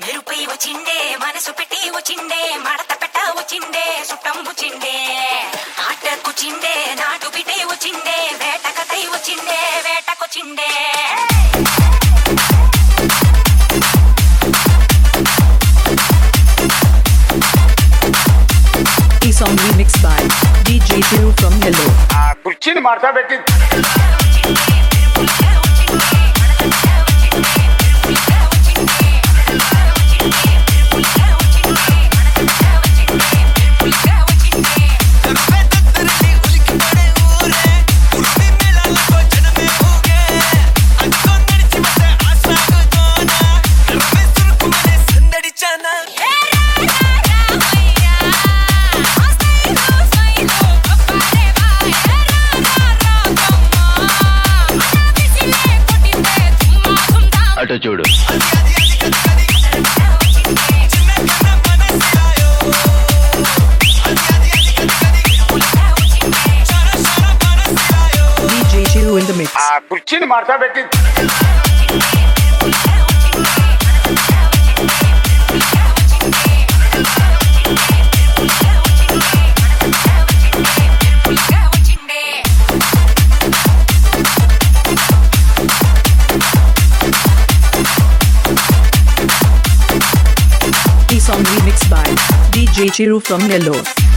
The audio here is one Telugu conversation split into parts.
మెరుపై వచ్చిండే మనసు పెట్టి వచ్చిండే మడత పెట్ట వచ్చిండే సుట్టం వచ్చిండే ఆటకుచిండే నాటు బిడ్డే వచ్చిండే వేటకతై వచ్చిండే వేటకొచ్చిండే ఈ song remixed by DJ Chiru from Hello. కుర్చీని మార్తా పెట్టి అటు చూడు DJ Chiru in the mix. కుర్చీని మార్తా పెట్టి ఈ song remixed by DJ Chiru from Hello.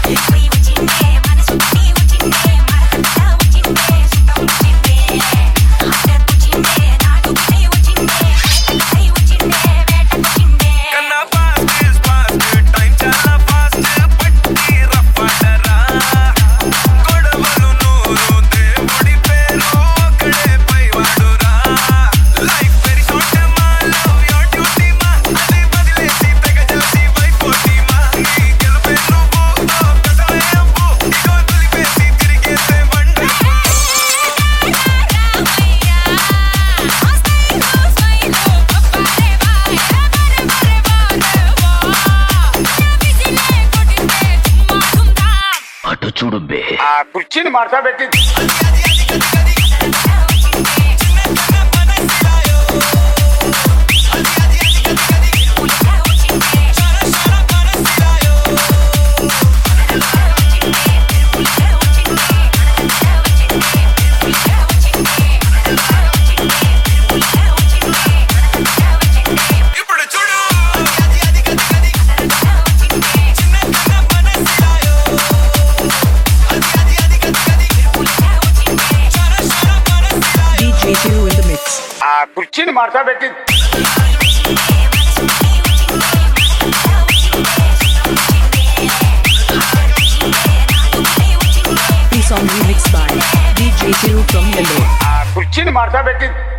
అటు చూడు బే కుర్చీని మార్తా పెట్టి DJ Chiru in the mix. కుర్చీని మార్తా పెట్టి ఈ song remixed by DJ Chiru from Hello. కుర్చీని మార్తా పెట్టి